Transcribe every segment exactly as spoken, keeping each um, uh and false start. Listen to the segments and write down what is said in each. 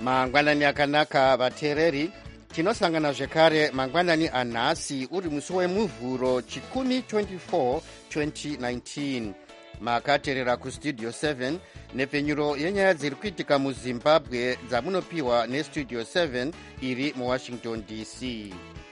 Mangwanani akanaka vateereri, tinosangana zvekare mangwanani anhasi uri musi wemuvhuro chikumi twenty-four twenty nineteen. Makateerera kustudio seven nepfenyuro yenyaya dziri kuitika muzimbabwe dzamunopiwa nestudio seven iri muwashington D C.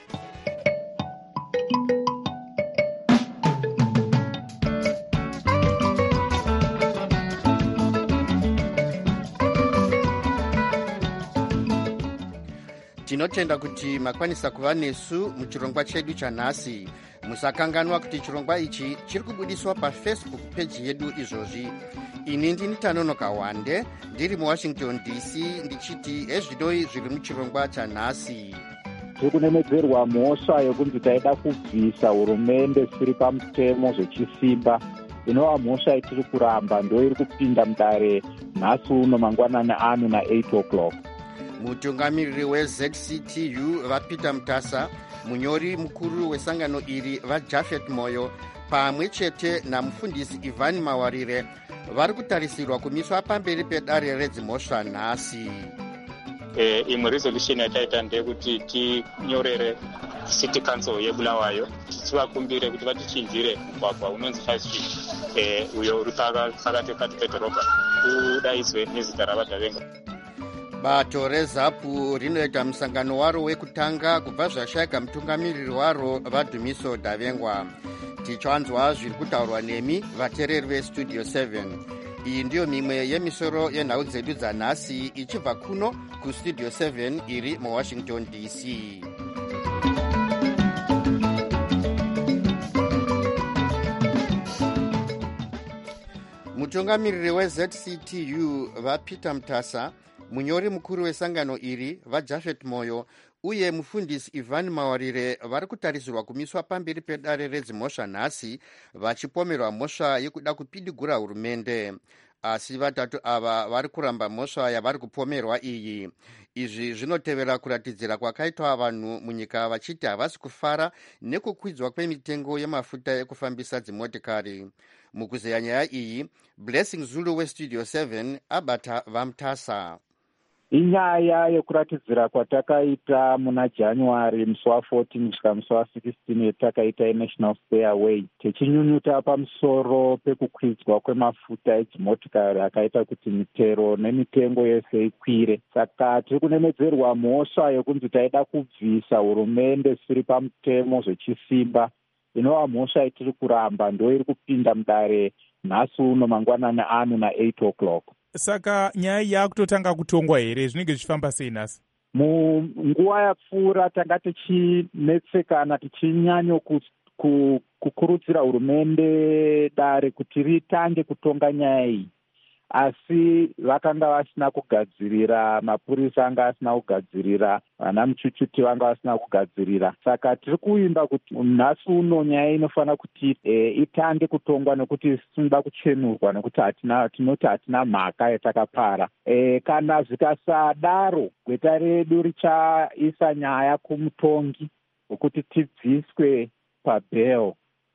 Tinotenda kuti makwanisa kuva nesu muchirongwa chedu chanhasi. Musakanganwa kuti chirongwa ichi chiri kubudiswa pafacebook page yedu izvozvi. Ini ndini Tanonoka Wande ndiri muwashington D C ndichiti ezvidoi zviri muchirongwa chanhasi. Tiri kunemedzerwa mhosva yekunzi taida kubvisa hurumende siri pamutemo zvechisimba. Inova mhosva itiri kuramba ndo iri kupinda mudare nhasi uno mangwanani ano na eight o'clock. Mutungamiriri weZ C T U vaPeter Mutasa, munyori mukuru wesangano iri vaJafet Moyo pamwe chete namufundisi Ivan Mawarire vari kutarisirwa kumiswa pamberi pedare redzimhosva nhasi. Eh, imwe resolution yataita ndeyekuti tinyorere city council yeBulawayo tivakumbire kuti vatichinjire mugwagwa unonzi five street eh, uyo uri pakati pakati pedhorobha udaizwe nezita ravadhavenga. Bato reZAPU rinoita musangano waro wekutanga kubva zvashayika mutungamiriri waro vaDhumiso Davengwa. Tichanzwa zviri kutaurwa nemi vateereri vestudio seven. Iyi ndiyo mimwe yemisoro yenhau dzedu dzanhasi ichibva kuno kustudio seven iri muwashington D C. Mutungamiriri weZ C T U vaPeter Mutasa, munyori mukuru wesangano iri vaJafet Moyo uye mufundisi Ivan Mawarire vari kutarisirwa kumiswa pamberi pedare redzimhosva nhasi vachipomerwa mhosva yekuda kupidigura hurumende. Asi vatatu ava vari kuramba mhosva yavari kupomerwa iyi. Izvi zvinotevera kuratidzira kwakaitwa vanhu munyika vachiti havasi kufara nekukwidzwa kwemitengo yemafuta ekufambisa dzimotikari. Mukuzeya nyaya iyi, Blessing Zulu westudio seven abata vaMutasa. Inyaya yekuratidzira kwatakaita muna January musi wa14 kusvika musi wa16 yetakaita iNational Stairway tichinyunyuta pamusoro pekukwidzwa kwemafuta edzimotikari akaita kuti mitero nemitengo yese ikwire. Saka tiri kunemedzerwa mhosva yekunzi taida kubvisa hurumende siri pamutemo zvechisimba. Inova mhosva itiri kuramba ndo iri kupinda mudare nhasi uno mangwanani ano na eight o'clock. Saka nyaya yakutotanga kutongwa here, zvinenge zvichifamba sei nhasi? Munguva yapfuura tanga tichinetsekana tichinyanyo kukurudzira hurumende dare kuti ritange kutonga nyaya iyi, asi vakanga vasina kugadzirira, mapurisa anga asina kugadzirira, vana muchuchuti vanga vasina kugadzirira. Saka tiri kuimba kuti nhasi uno nyaya inofanira kuti e, itange kutongwa nekuti tinoda kuchenurwa nekuti hatina, tinoti hatina mhaka yatakapara. E, kana zvikasadaro gweta redu richaisa nyaya kumutongi wekuti tibviswe pabhel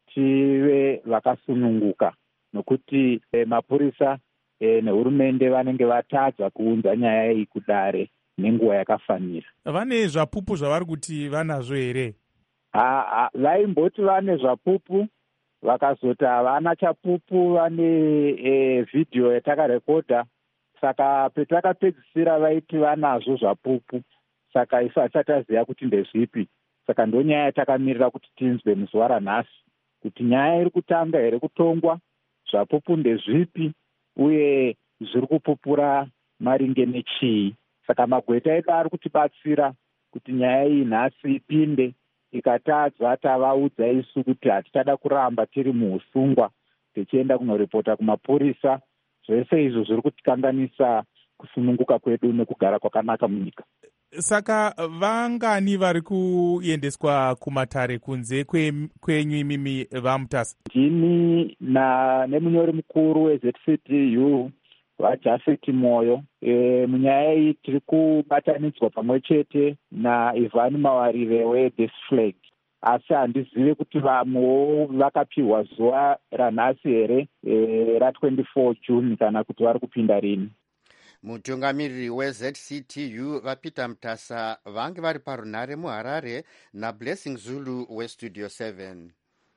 tive vakasununguka nokuti e, mapurisa E, nehurumende vanenge vatadza kuunza nyaya iyi kudare nenguva yakafanira. Vane zvapupu zvavari kuti vanazvo here? Vaimboti vane zvapupu, vakazoti havana chapupu, vane e, vhidhiyo yatakarekodha. Saka petakapedzisira vaiti vanazvo zvapupu, saka isu hatisataziva kuti ndezvipi. Saka ndo nyaya yatakamirira kuti tinzwe muzuva ranhasi, kuti nyaya iri kutanga here kutongwa, zvapupu ndezvipi, uye zviri kupupura maringe nechii. Saka magweta edu ari kutibatsira kuti nyaya iyi nhasi ipinde. Ikatadza tavaudza isu kuti hatichada kuramba tiri muusungwa tichienda kunoripota kumapurisa. Zvese izvo zviri kutikanganisa kusununguka kwedu nekugara kwakanaka munyika. Saka vangani vari kuendeswa kumatare kunze kwenyu imimi vaMutasa? Ndini na nemunyori mukuru weZ C T U vaJafet Moyo. E, munyaya iyi tiri kubatanidzwa pamwe chete na Ivan Mawarire weThis Flag. Asi handizive kuti vamwewo vakapiwa zuva ranhasi here e, ra twenty-four June kana kuti vari kupinda rini. mutungamiriri wez c t u vapeter mtasa vange vari parunhare muharare nablessing zulu westudio seven.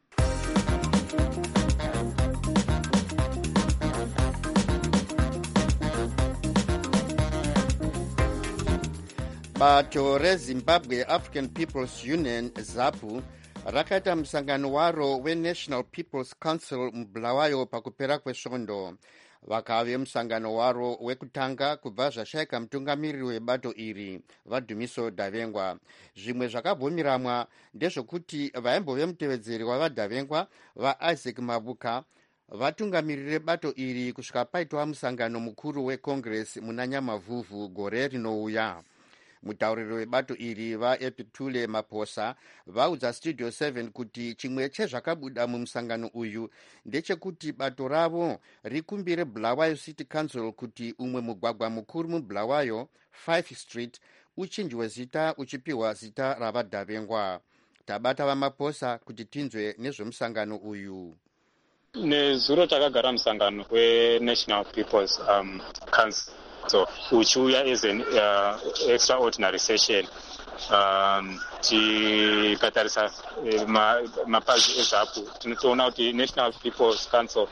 bato rezimbabwe African People's Union zapu rakaita musangano waro weNational People's Council mubulawayo pakupera kwesvondo. vakave musangano waro wekutanga kubva zvashaika mutungamiriri webato iri vadhumiso Davengwa. Zvimwe zvakabvumiramwa ndezvokuti vaimbove mutevedzeri wavadhavengwa vaIsaac Mabuka vatungamirire bato iri kusvika paitwa musangano mukuru weCongress muna Nyamavhuvhu gore rinouya. Mutauriri webato iri vaEpitule Maposa vaudza Studio seven kuti chimwe chezvakabuda mumusangano uyu ndechekuti bato ravo rikumbire Bulawayo City Council kuti umwe mugwagwa mukuru mubulawayo five street uchinjwe zita uchipiwa zita ravadhavengwa. Tabata vaMaposa kuti tinzwe nezvemusangano uyu. Nezuro takagara musangano weNational People's um, Council so uchiuya as an uh, extraordinary session um, tikatarisa mapazi ezapu tinotoona kuti National People's Council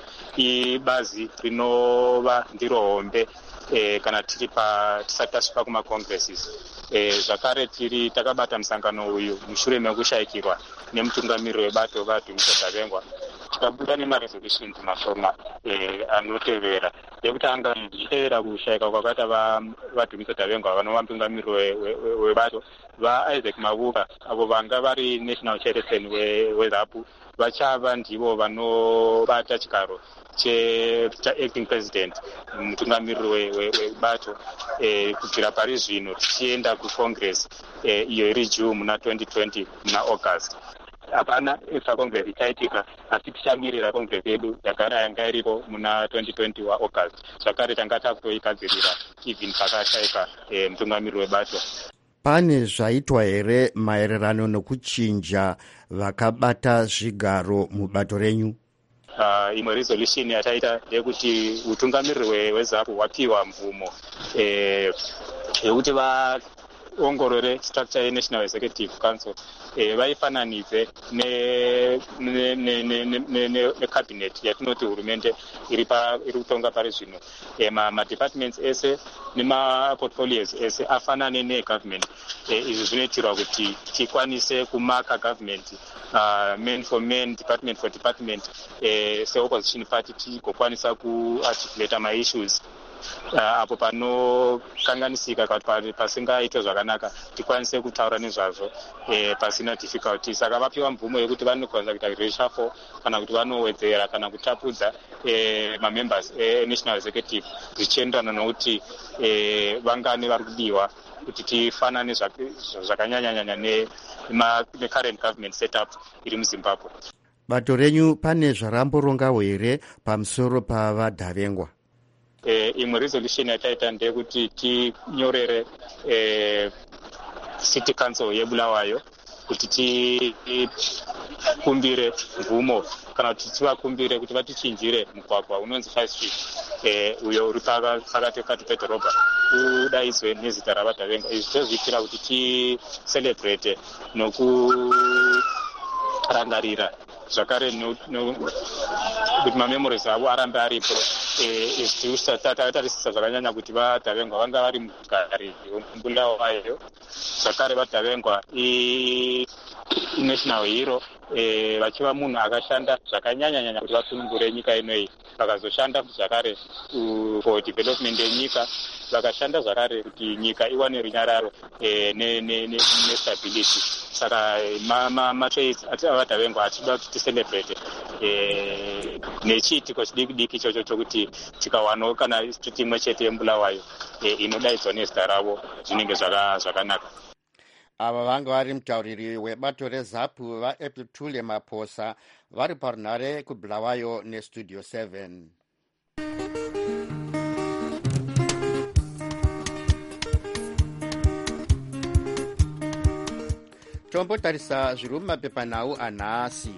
ibazi rinova ndiro hombe eh, kana tiri pa tisati tasvika kumacongresses eh, zvakare tiri takabata musangano uyu mushure mekushayikirwa nemutungamiriri webato vadhumiso Davengwa tikabuda nemaresolutions mashoma eh, anotevera ekutanga ichitevera kushayika kwakaita vadhumiso Davengwa vanova mutungamiriri webato vaIsaac Mabuka avo vanga vari national chairperson wezapu vachava ndivo vanobata chigaro cheacting president mutungamiriri webato eh, kubvira pari zvino tichienda kucongress eh, iyo iri june muna twenty twenty muna august. Hapana extra congress ichaitika asi tichamirira congress yedu yagara yanga iripo muna twenty twenty waAugust. Zvakare tanga takutoigadzirira even pakashayika eh, mutungamiriri webato. Pane zvaitwa here maererano nokuchinja vakabata zvigaro mubato renyu? Uh, imwe resolution yataita yekuti utungamiriri wezapu wapiwa mvumo eh, yekuti vaongorore structure yeNational Executive Council eh, vaifananidze necabinet yatinoti hurumende iri kutonga pari zvino eh, madepartments ese nemaportfolios ese afanane negovernment. Eh, izvi zvinoitirwa kuti tikwanise kumaka government uh, man for man, department for department eh, seopposition party tigokwanisa kuarticulate maissues uh, apo panokanganisika kuti pasingaitwe zvakanaka tikwanise kutaura nezvazvo eh, pasina difficulty. Saka vapiwa mvumo yekuti vanokwanisa kuita reshuffle kana kuti vanowedzera kana kutapudza eh, mamembers eNational Executive zvichienderana nokuti eh, vangane vari kudiwa kuti tifanane zvakanyanyanyanya necurrent government setup iri muZimbabwe. Bato renyu pane zvaramborongawo here pamusoro pavadhavengwa? Eh, imwe resolution yataita ndeyekuti tinyorere eh, City Council yeBulawayo kuti tikumbire mvumo kana kuti tivakumbire kuti vatichinjire mugwagwa unonzi five street eh, uyo uri pakati pedhorobha udaidzwe nezita ravadhavengwa. Izvi tozviitira kuti ticelebrate nokurangarira zvakare kuti mamemories avo arambe aripo. Izvi takatarisisa zvakanyanya kuti vadhavengwa vanga vari mugari weBulawayo. Zvakare vadhavengwa national hero eh, vachiva munhu akashanda zvakanyanyanyanya kuti vasunungure nyika inoyi, vakazoshanda zvakare uh, for development yenyika, vakashanda zvakare kuti nyika iwane runyararo eh, nestability. Saka matraits avadhavengwa atida kuti ticelebrate eh, nechiitiko chidiki diki ichocho chokuti tikawanawo kana street imwe chete yeBulawayo eh, inodaidzwa nezita ravo zvinenge zvakanaka. Ava vanga vari mutauriri webato rezapu vaEpitule Maposa vari parunhare kuBulawayo neStudio seven. Tombotarisa zviri mumapepanhau anhasi.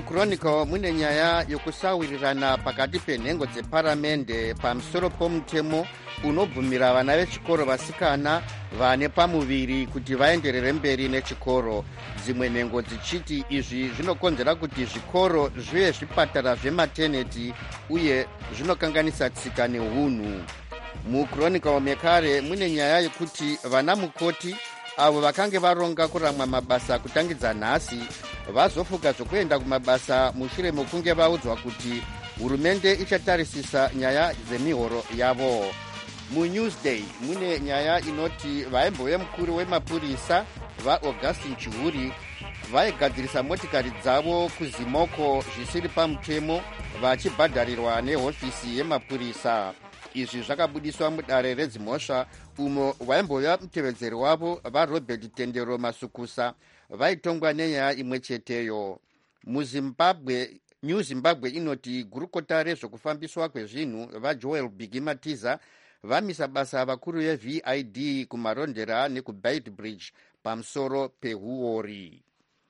muchronicle mune nyaya yokusawirirana pakati penhengo dzeparamende pamusoro pomutemo unobvumira vana vechikoro vasikana vane pamuviri kuti vaenderere mberi nechikoro, dzimwe nhengo dzichiti izvi zvinokonzera kuti zvikoro zvive zvipatara zvemateneti uye zvinokanganisa tsika neunhu. Muchronicle mekare mune nyaya yekuti vana mukoti avo vakange varonga kuramwa mabasa kutangidza nhasi vazofuka zvokuenda kumabasa mushure mekunge vaudzwa kuti hurumende ichatarisisa nyaya dzemihoro yavo. MuNewsday mune nyaya inoti vaimbove mukuru wemapurisa vaAugustin Chihuri vaigadzirisa motikari dzavo kuzimoko zvisiri pamutemo vachibhadharirwa nehofisi yemapurisa. Izvi zvakabudiswa mudare redzimhosva umo vaimbova mutevedzeri wavo vaRobert Tendero Masukusa vaitongwa nenyaya imwe cheteyo. MuZimbabwe, New Zimbabwe inoti gurukota rezvokufambiswa kwezvinhu vaJoel Bigi Matiza vamisa basa vakuru veV I D kumarondera nekuBaitbridge pamusoro pehuori.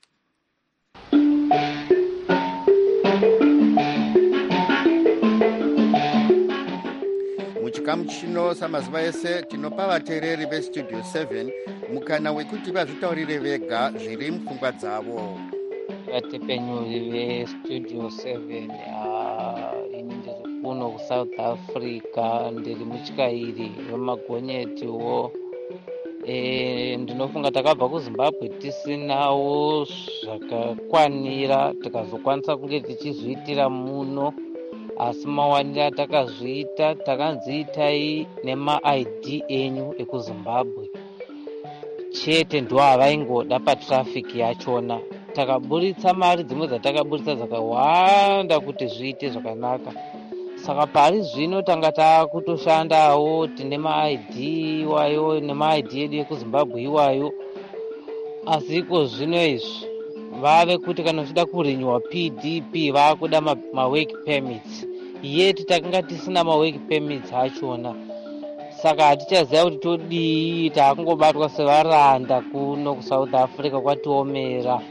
Muchikamu chino samazuva ese tinopa vateereri vestudio seven mukana wekuti vazvitaurire vega zviri mupfungwa dzavo. Vatepenyuri vestudio seven ini ndiri kuno kuSouth Africa, ndiri muchikairi wemagonyetiwo. E, ndinofunga takabva kuZimbabwe tisinawo zvakakwanira tikazokwanisa kunge tichizviitira muno, asi mawanira atakazviita takanziitai nema-I D enyu ekuZimbabwe chete ndo avaingoda patrafiki yachona. Takaburitsa mari dzimwe dzatakaburitsa dzakawanda kuti zviite zvakanaka, saka pari zvino tanga taakutoshandawo tine ma-I D iwayo nema-I D edu ekuZimbabwe iwayo, asi iko zvino izvi vave kuti kana uchida kurinywa P D P vaakuda ma-work permits, yeti takanga tisina ma-work permits achona. Saka hatichaziva kuti todii, taakungobatwa sevaranda kuno kuSouth Africa kwatiomera.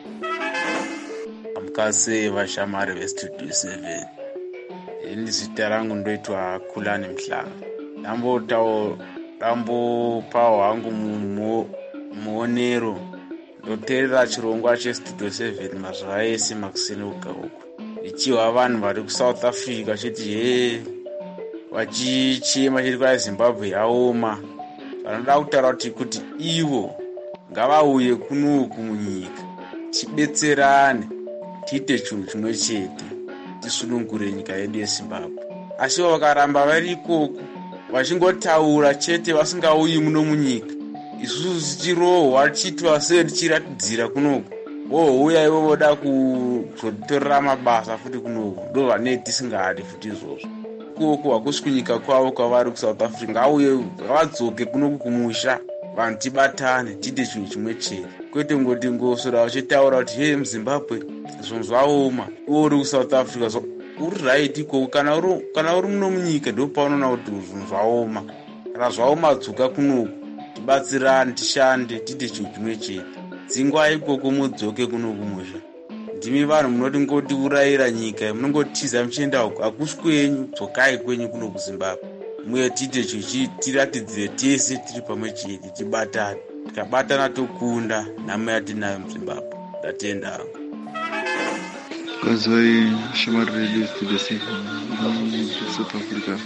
Amukase vashamari vestudio seven, ini zita rangu ndoitwa Khulani Mhlanga. Ndambotawo ndambopawo hangu muonero ndoteerera chirongwa chestudio seven mazuva ese makuseni uka uku, ichiwa vanhu vari kuSouth Africa chiti he vachichema chiri kwa Zimbabwe yaoma. Vanoda kutaura kuti kuti ivo ngavauye kunoku munyika tibetserane tiite chinhu chimwe chete tisunungure nyika yedu yeZimbabwe. Asi vakaramba vari ikoko vachingotaura chete vasingauyi muno munyika, isusu tichirohwa tichitwa sei tichiratidzira kunoku vohouya ivo voda kuzotorera mabasa futi kunoku, ndo vanei tisingadi futi izvozvo. Ikoko hakusi kunyika kwavo kwavari kuSouth Africa, ngauye vadzoke kunoku kumusha vanhu tibatane tiite chinhu chimwe chete, kwete ngoti ngosora vachitaura kuti he muZimbabwe zvinhu zvaoma iwo uri kuSouth Africa so uri right ikoko. Kana uri kana uri muno munyika ndo paunoona kuti zvinhu zvaoma. Kana zvaoma dzoka kunoku tibatsirane tishande tiite chinhu chimwe chete, dzingwa ikoko mudzoke kuno kumusha. Ndimi vanhu munoti ngoti urayira nyika munongotiza muchienda uko, hakusi kwenyu, dzokai kwenyu kuno kuZimbabwe muye tiite chinhu tiratidzire tese tiri pamwe chete tibatane. Tikabatana tokunda nhamo yatinayo muZimbabwe. Ndatenda hangu. Kazoi shamari radio studio seven South Africa.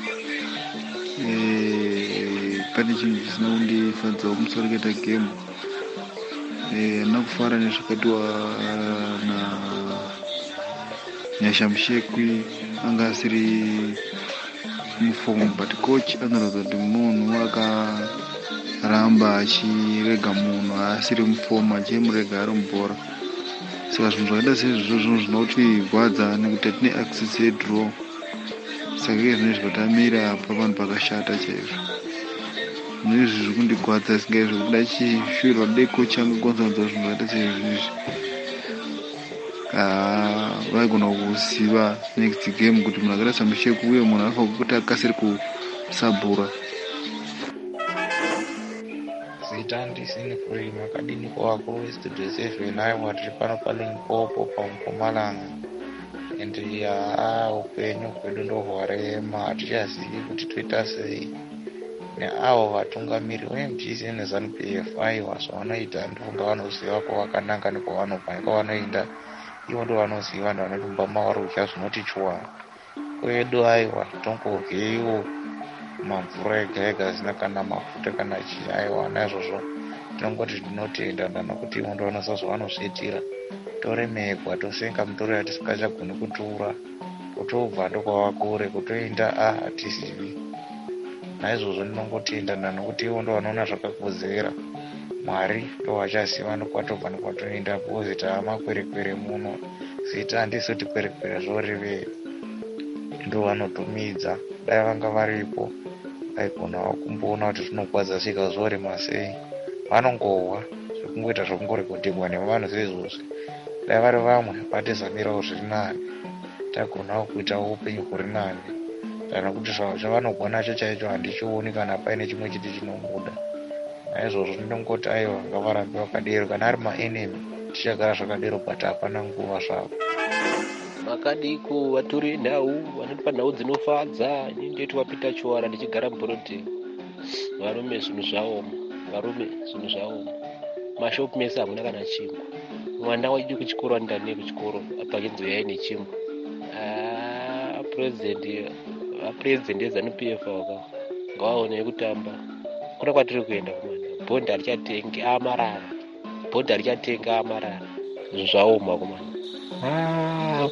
Eh, pane chinhu chisina kundifadzawo musoro kuita game. Eh, nakufara nezvakatiwa na Nyasha Mushekwi anga asiri mufomu, but coach anoratidza kuti munhu akaramba achirega munhu asiri mufomu achimurega ari mubhora. Saka zvinhu zvakaita seizvozvo zvinhu zvinotigwadza nekuti tine access yedraw, saka ike zvine zvibatamira apa vanhu pakashata chaizvo. Zvinhu izvi zviri kundigwadza singaizvo kuda chishuvira dei coach angogonzanodza zvinhu zvakaita seizvizvi. Vaigona kuziva next game kuti munhu akaita saMushekwi uye munhu anofanira kuti akasiri kusabhura. Zita ndisini free makadini kwa wakuru westudio seven aiwa tiri pano paLimpopo paMpumalanga. ende aa upenyu hwedu ndo hwarema, hatichazivi kuti toita sei. Neavo vatungamiri veM G C neZANU P F aiwa zvavanoita ndonga vanoziva kwavakananga nekwavanopa nekwavanoenda. Ivo ndo vanoziva ndavanotumba mawarukya zvinoti chwa. Kwedu aiwa tongodye iwo mamvura ega ega zina kana mafuta kana chii. Aiwa naizvozvo tinongoti tinotenda nekuti ivo ndo vanoziva zvavanosviitira. Toremekwa tosenga mutori yatisingachagoni kutura, kutobva ndokwava kure, kutoenda a hatizivi. Naizvozvo ndinongotenda nekuti ivo ndo vanoona zvakakodzera. Mwari ndo vachaziva nekwatobva nekwatoenda, pozita makwerekwere muno zita handisoti kwerekwere zvorive ndo vanotumidza. Dai vanga varipo vaikonawo kumboona kuti zvinokwadza svika zvorema sei. Vanongohwa zvekungoita zvekungorekodhegwa nevanhu seizvozvi. Dai vari vamwe vatizamirawo zviri nani, tagonawo kuitawo upenyu huri nani. Kana kuti zvavo zvavanogona cho chaicho handichioni kana paine chimwe chiti chinomuda. Naizvozvo ndinongoti aiwa ngavarambe vakadero, kana ari maenemy tichagara zvakadero but hapana nguva zvavo. Makadiko vatore nhau vanotipa nhau dzinofadza. Ini ndeti wapita Chuara ndichigara muBroadway. Varume zvinhu zvavo, varume zvinhu zvavo. Mashopu mese hamuna kana chingwa. Mwana waidi kuchikoro andani kuchikoro apakinzoyai nechingwa. Ah, president president yeZANU P F waka ngawaone kutamba. Kuna kwatiri kuenda kumana. Bhondi harichatengi amarara. Bhondi harichatenga amarara. Zvinhu zvaoma kumana. Ah.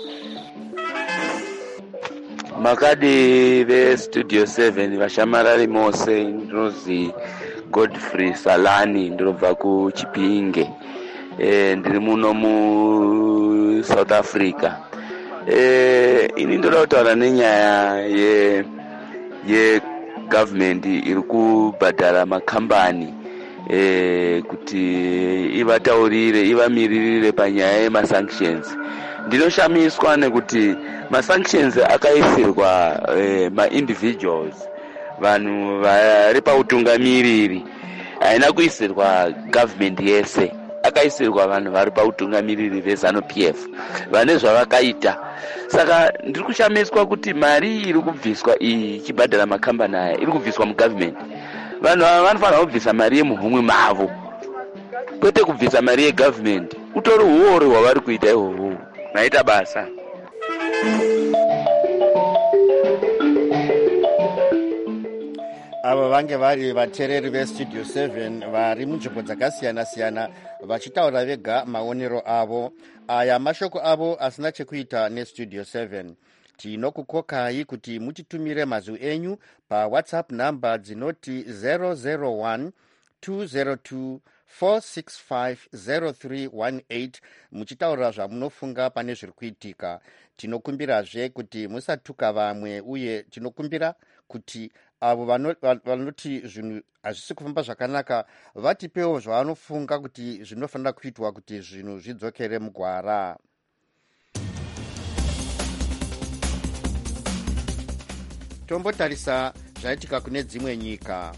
Makadi veStudio seven vashamarari mose, ndinozi Godfrey Salani, ndinobva kuChipinge. E, ndiri muno mu South Africa. E, ini ndoda kutaura nenyaya ye ye government iri kubhadhara makambani e, kuti ivataurire, ivamiririre panyaya yemasanctions. Ndinoshamiswa nekuti masanctions akaisirwa e, ma-individuals, vanhu vari pautungamiriri, haina kuisirwa government yese. Akaisirwa vanhu vari pautungamiriri veZANU P F vane zvavakaita. Saka ndiri kushamiswa kuti mari iri kubviswa iyi ichibhadhara makambani aya iri kubviswa mugovernment. Vanhu ava vanofanira kubvisa mari yemuhumwe mavo, kwete kubvisa mari yegovernment. Utori uori hwavari kuita ihwohwo, naita basa. Ava vange vari vateereri veStudio seven vari munzvimbo dzakasiyana-siyana vachitaura vega maonero avo. Aya mashoko avo asina chekuita neStudio seven. Tinokukokai kuti mutitumire mazwi enyu paWhatsApp namba dzinoti zero zero one two zero two four six five zero three one eight muchitaura zvamunofunga pane zviri kuitika. Tinokumbirazve kuti musatuka vamwe, uye tinokumbira kuti avo vanoti zvinhu hazvisi kufamba zvakanaka vatipewo zvavanofunga kuti zvinofanira kuitwa kuti zvinhu zvidzokere mugwara. Tombotarisa zvaitika kune dzimwe nyika.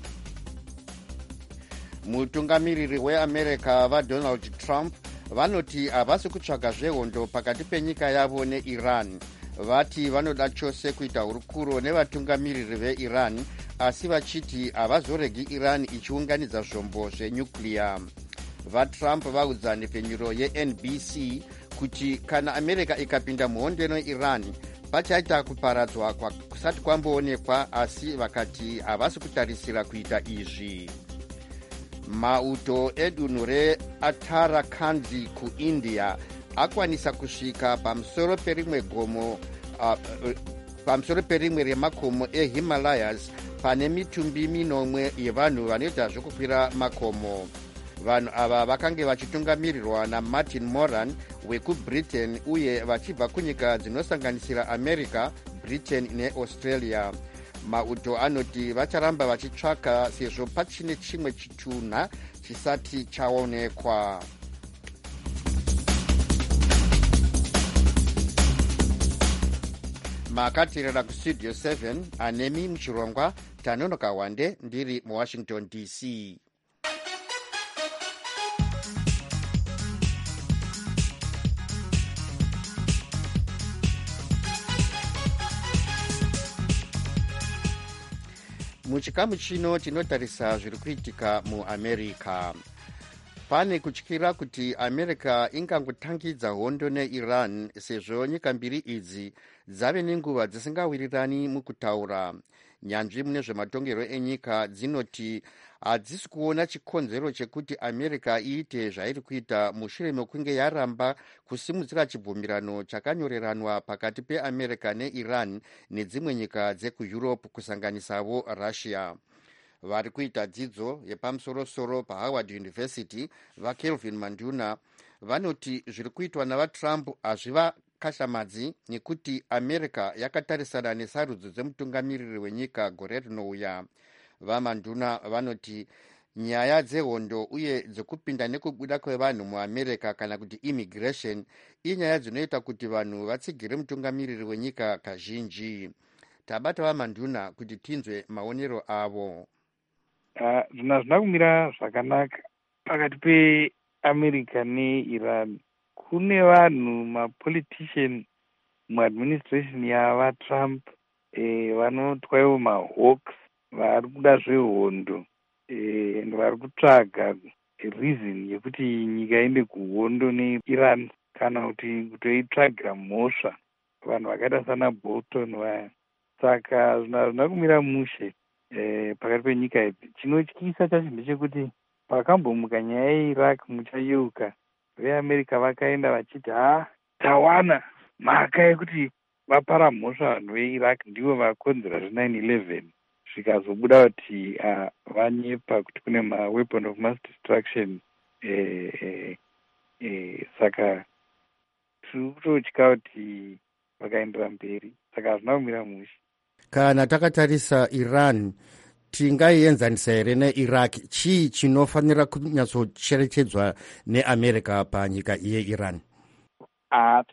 Mutungamiriri weAmerica vaDonald Trump vanoti havasi kutsvaga zvehondo pakati penyika yavo neIran. Vati vanoda chose kuita hurukuro nevatungamiriri veIran, asi vachiti havazoregi Iran ichiunganidza zvombo zvenyukliya. VaTrump vaudza nhepfenyuro yeN B C kuti kana America ikapinda muhondo neIran pachaita kuparadzwa kusati kwamboonekwa, asi vakati havasi kutarisira kuita izvi. Mauto edunhu reUttarakhand kuIndia akwanisa kusvika pamusoro perimwe gomo uh, uh, pamusoro perimwe remakomo eHimalayas pane mitumbi minomwe yevanhu vanoita zvokukwira makomo. Vanhu ava vakange vachitungamirirwa naMartin Moran wekuBritain, uye vachibva kunyika dzinosanganisira America, Britain neAustralia. Mauto anoti vacharamba vachitsvaka sezvo pachine chimwe chitunha chisati chaonekwa. Makatirira kuStudio seven, anemi muchirongwa Tanonoka Wande, ndiri muWashington D C. muchikamu chino tinotarisa zviri kuitika muamerica. Pane kutyira kuti america ingangotangidza hondo neiran sezvo nyika mbiri idzi dzave nenguva dzisingawirirani mukutaura. Nyanzvi mune zvematongerwo enyika dzinoti hadzisi kuona chikonzero chekuti america iite zvairi kuita mushure mekunge yaramba kusimudzira chibvumirano chakanyoreranwa pakati peamerica neiran nedzimwe nyika dzekueurope kusanganisavo russia. Vari kuita dzidzo yepamusorosoro pahoward university vakelvin manduna vanoti zviri kuitwa navatrump hazviva kashamadzi nekuti america yakatarisana nesarudzo dzemutungamiriri wenyika gore rinouya. Vamanduna vanoti nyaya dzehondo uye dzekupinda nekubuda kwevanhu muamerica kana kuti immigration inyaya dzinoita kuti vanhu vatsigire mutungamiriri wenyika kazhinji. Tabata vamanduna kuti tinzwe maonero avo. Zvina zvina kumira zvakanaka pakati peamerica neiran. Kune vanhu mapolitician muadministration yavatrump eh, vanotwaiwo mahawks vari kuda zvehondo eh, vari kutsvaga reason yekuti nyika inde kuhondo neiran kana kuti kutoitsvagira mhosva vanhu vakaita sana bolton vaya. Saka zvina hazvina kumira mushe eh, pakati penyika idzi. Chinotyisa chacho ndechekuti pakambomuka nyaya yeiraq muchayeuka veamerica vakaenda vachiti ha tawana mhaka yekuti vapara mhosva vanhu veiraq ndivo vakonzera zve-nine eleven zvikazobuda kuti uh, vanyepa kuti kune maweapon of mass destruction eh, eh, eh, saka tiri kutotya kuti vakaendera mberi. Saka hazvina kumira mushe. Kana takatarisa iran tingaienzanisa here neiraq, chii chinofanira kunyatsocherechedzwa neamerica panyika yeiran? Ah,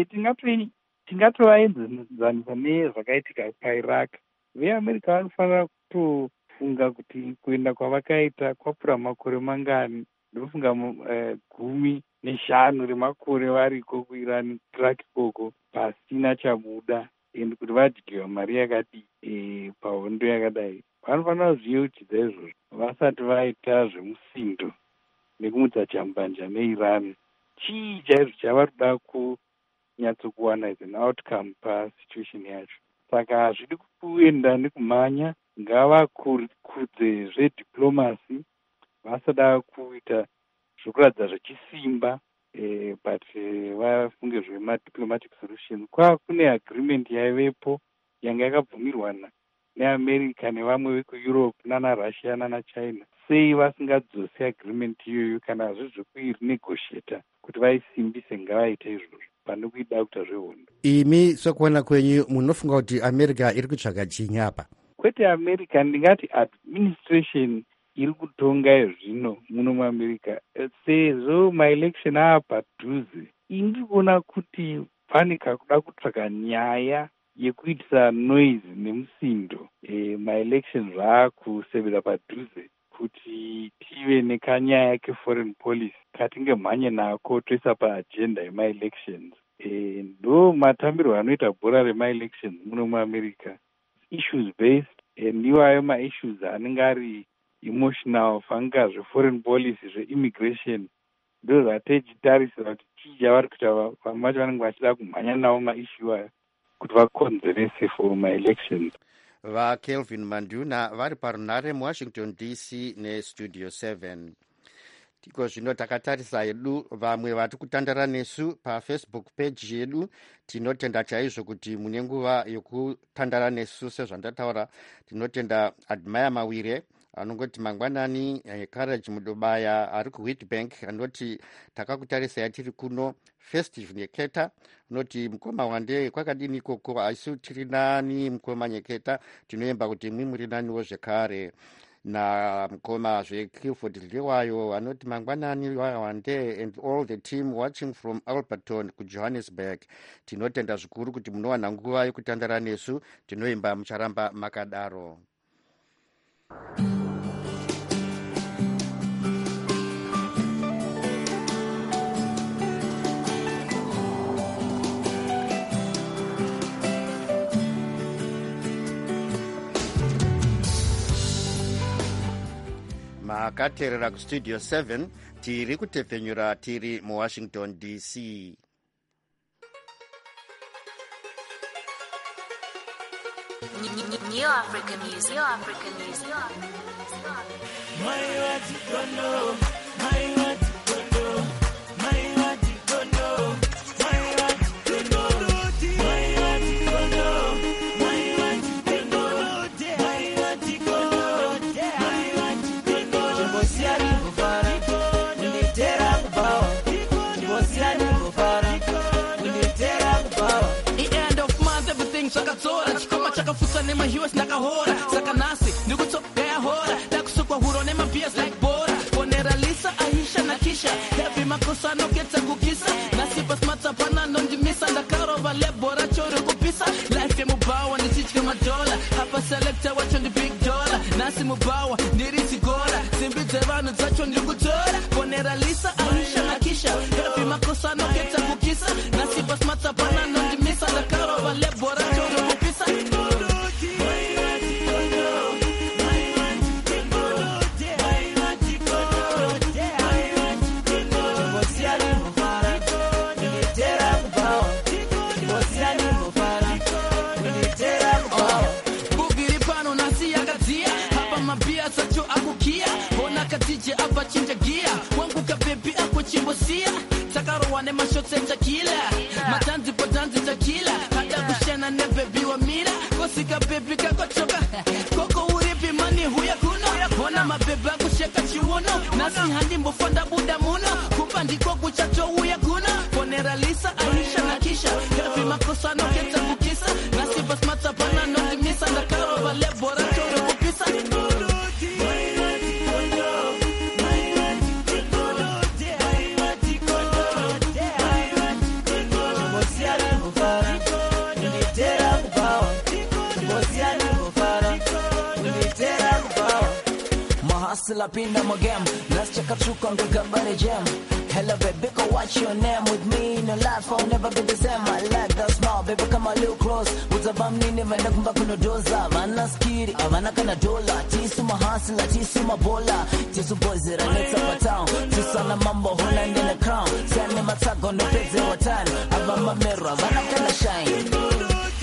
tingatovaenzanisa nezvakaitika pairaq. Veamerica vanofanira kutofunga kuti kuenda kwavakaita kwapfuura makore mangani. Ndofunga uh, gumi neshanu remakore variko kuiran iraq ikoko pasina chabuda ende kuti vadyiwa mari yakadii e, pahondo yakadai. Vanofanira kuzviyeuchidza izvozvo vasati vaita zvemusindo nekumutsa chambanja neiran. Chii chaizvo chavari kuda kunyatsokuwana as an outcome pasituation yacho. Saka hazvidi kuenda nekumhanya, ngavakudze zvediplomacy vasada kuita zvokuradza zvechisimba eh, but eh, vafunge zvemadiplomatic solutions. Kwa kune agreement yaivepo yanga yakabvumirwana neamerica nevamwe vekueurope nana russia nana china. Sei vasingadzosi agreement iyoyo kana hazvo zvekuinegotiata kuti vaisimbise ngavaite izvozvo pane kuida kuita zvehondo. Imi sekuona kwenyu munofunga kuti america iri kutsvaga chinyi apa? Kwete america, ndingati administration iri kutonga zvino muno muamerica. Sezvo maelection ava padhuze, indiri kuona kuti pane kakuda kutsvaga nyaya yekuitisa noise nemusindo e, maelection zvaakusevera padhuze kuti tive nekanyaya keforeign policy katinge mhanye nako toisa paagenda yemaelections. E, ndo matambirwo anoita bhora remaelections muno muamerica issues based, e, ndiwo ayo maissues anenge ari emotional, fanga zveforeign policy zveimmigration ndo zvatechitarisira kuti chii chavari kuita vamwe vacho vanenge vachida kumhanya nawo maissue ayo kuti vakonzerese for maelections. VaKelvin Manduna vari parunhare muwashington D C nestudio seven. Tiko zvino takatarisa yedu vamwe vari kutandara nesu pafacebook page yedu. Tinotenda chaizvo kuti mune nguva yokutandara nesu. Sezvandataura, tinotenda Admire Mawire anongoti mangwanani, eh, Courage Mudobaya ari kuWheatbank anoti takakutarisai tiri kuno. Festive Nyeketa anoti mukoma wande kwakadini koko, aisu tiri nani mukoma Nyeketa, tinoemba kuti mwi muri naniwo zvekare. Na mukoma zve Clifford Liwayo anoti mangwanani wande and all the team watching from Alberton ku Johannesburg. Tinotenda zvikuru kuti munowana nguva yekutandara nesu, tinoemba mucharamba makadaro. akateerera kustudio seven tiri kutepfenyura tiri muwashington D C. New African music. New African music. Nema hiwas nakahora sakanasi nikutokea hora takusukwa huro nema pias like bora ponera lisa aisha na kisha heavy makosa no keta kukisa nasipa smata pana no ndimisa ndakaro vale bora choro kupisa life ya mubawa ni chichi kama dola hapa selecta wacho ni big dollar nasi mubawa ndirisi gora simbize vanu zacho ndikutora ponera lisa aisha na kisha heavy makosa no keta kukisa nasipa smata pana no ndimisa ndakaro vale bora choro kupisa. Katije apa chinja gia wangu ka baby ako chimbosia takaro wane mashote takila matanzi potanzi takila hata kushana ne baby wa mira kosika baby kako choka koko uripi mani huya kuno ona mabeba kusheka chiwono nasi handi mbofanda buda muno kupandi kwa kuchacho huya kuno ponera lisa aisha na kisha heavy makosa no keta kukisa nasi basmata pana no dimisa ndakaro vale bora choro kupisa. Hustle up in my game, let's check out you on the gambare jam. Hello baby, go watch your name with me in your life, I'll never be the same. I like that smile, baby, come a little close. Uzabam nini venda kumba kuno doza, mana skiri, avana kana dola. Tisu ma hustle, tisu ma bola. Tisu boys that are next up a town. Tisu na mambo, Holland in the crown. Send them a tag on the page of time. Avama mirror, avana kana shine.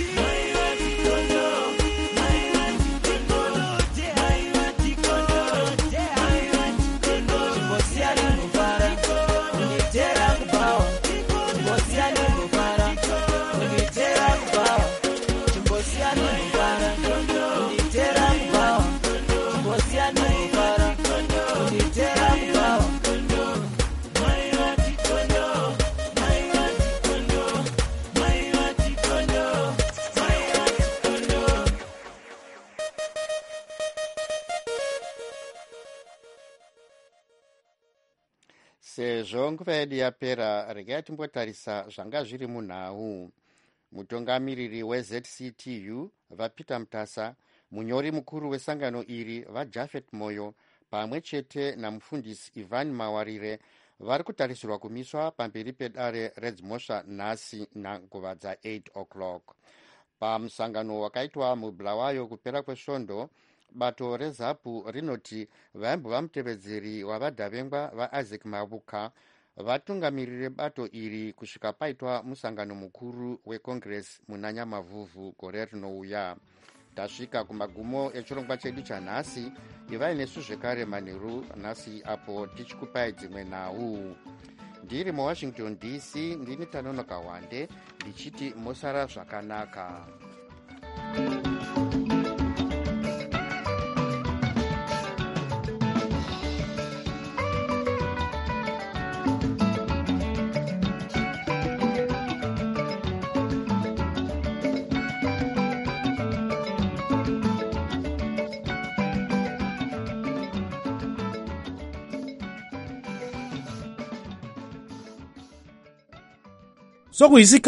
sezvo nguva yedu yapera regai timbotarisa zvanga zviri munhau. Mutungamiriri weZ C T U vapeter mutasa, munyori mukuru wesangano iri vaJafet Moyo pamwe chete namufundisi Ivan Mawarire vari kutarisirwa kumiswa pamberi pedare redzimhosva nhasi nanguva dza-eight o'clock. Pamusangano wakaitwa muBulawayo kupera kwesvondo, bato rezapu rinoti vaimbova mutevedzeri wavadhavengwa vaIsaac Mabuka vatungamirire bato iri kusvika paitwa musangano mukuru wecongress muna Nyamavhuvhu gore rinouya. Tasvika kumagumo echirongwa chedu chanhasi. Ivai nesu zvekare manheru nhasi apo tichikupai dzimwe nhau. Ndiri muWashington D C, ndini Tanonoka Wande ndichiti mosara zvakanaka. Sokuyisikhathi